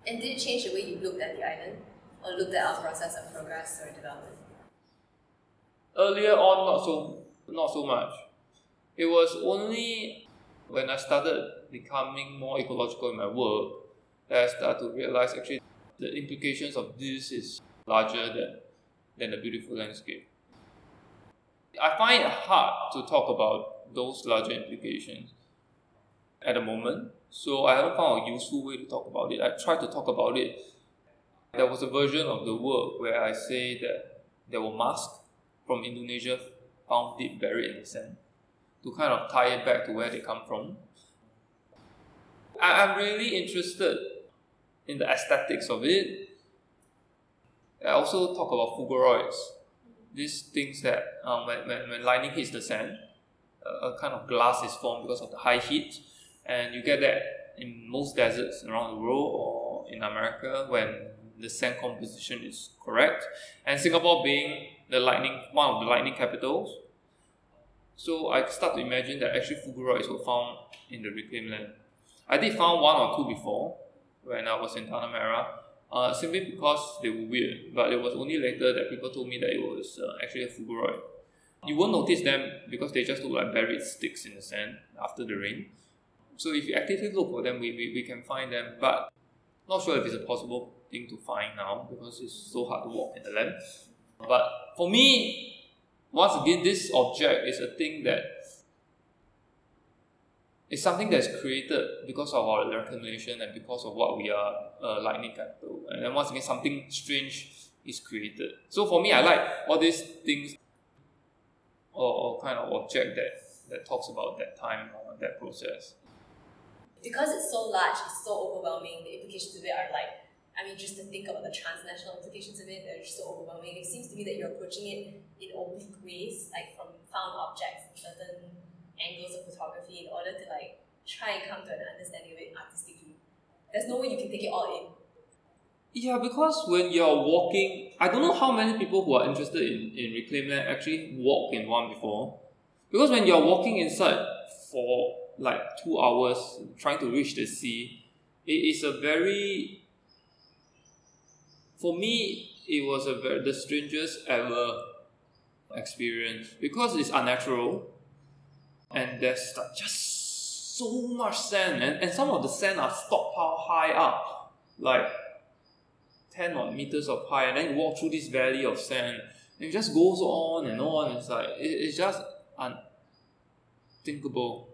And did it change the way you looked at the island or looked at our process of progress or development? Earlier on, not so much. It was only when I started becoming more ecological in my work that I started to realize actually the implications of this is larger than the beautiful landscape. I find it hard to talk about those larger implications at the moment, so I haven't found a useful way to talk about it. I tried to talk about it. There was a version of the work where I say that there were masks from Indonesia found deep buried in the sand to kind of tie it back to where they come from. I'm really interested in the aesthetics of it. I also talk about fulguroids, these things that when lightning hits the sand, a kind of glass is formed because of the high heat, and you get that in most deserts around the world or in America when the sand composition is correct. And Singapore being one of the lightning capitals, so I start to imagine that actually fulguroids were found in the reclaimed land. I did found one or two before when I was in Tanah Merah, simply because they were weird. But it was only later that people told me that it was actually a fulguroid. You won't notice them because they just look like buried sticks in the sand after the rain. So if you actively look for them, we can find them. But not sure if it's a possible thing to find now because it's so hard to walk in the land. But for me, once again, this object is a thing that is something that's created because of our reclamation and because of what we are, lightning capital. And then once again, something strange is created. So for me, I like all these things or kind of object that talks about that time or that process. Because it's so large, it's so overwhelming, the implications of it are like, just to think about the transnational implications of it, they're just so overwhelming. It seems to me that you're approaching it in oblique ways, like from found objects and certain angles of photography in order to like try and come to an understanding of it artistically. There's no way you can take it all in. Yeah, because when you're walking, I don't know how many people who are interested in reclaimed land actually walk in one before. Because when you're walking inside for like 2 hours trying to reach the sea, it is a very, for me, it was the strangest ever experience because it's unnatural and there's like just so much sand and some of the sand are stockpiled high up, like 10 odd meters of high, and then you walk through this valley of sand and it just goes on and on. It's like it's just unthinkable.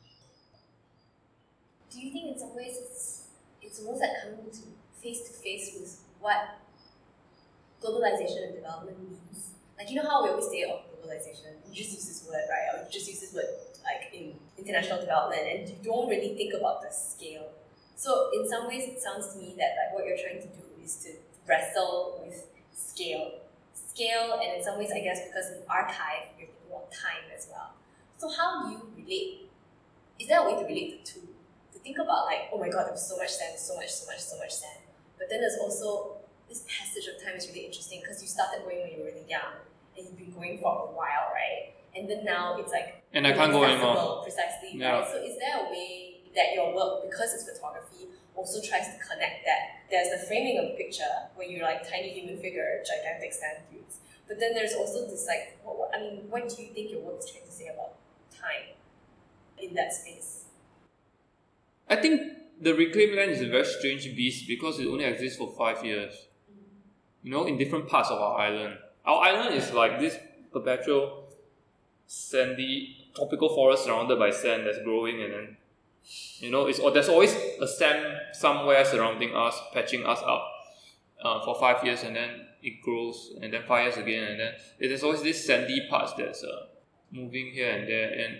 Do you think in some ways it's almost like coming to face with what globalization and development means? Like, you know how we always say, oh, globalization, you just use this word, right? Or you just use this word like in international development and you don't really think about the scale. So in some ways it sounds to me that like what you're trying to do is to wrestle with scale, and in some ways I guess because in archive you're thinking about time as well. So how do you relate? Is there a way to relate the two? To think about like, oh my god, there's so much sand, so much sand. But then there's also this passage of time is really interesting because you started going when you were really young and you've been going for a while, right? And then now it's like and I can't go anymore. Precisely, yeah. Right? So is there a way that your work, because it's photography, also tries to connect that? There's the framing of the picture where you're like tiny human figure, gigantic sand dunes. But then there's also this like, what do you think your work is trying to say about time in that space? I think the reclaimed land is a very strange beast because it only exists for 5 years. In different parts of our island. Our island is like this perpetual sandy tropical forest surrounded by sand that's growing, and then there's always a sand somewhere surrounding us, patching us up for 5 years, and then it grows, and then 5 years again, and then there's always this sandy parts that's moving here and there. And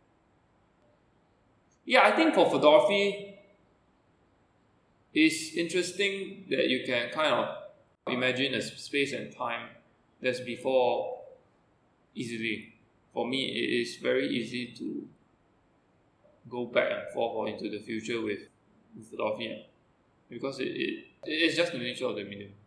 yeah, I think for photography, it's interesting that you can kind of imagine a space and time that's before easily. For me, it is very easy to go back and forth or into the future with photography because it is just the nature of the medium.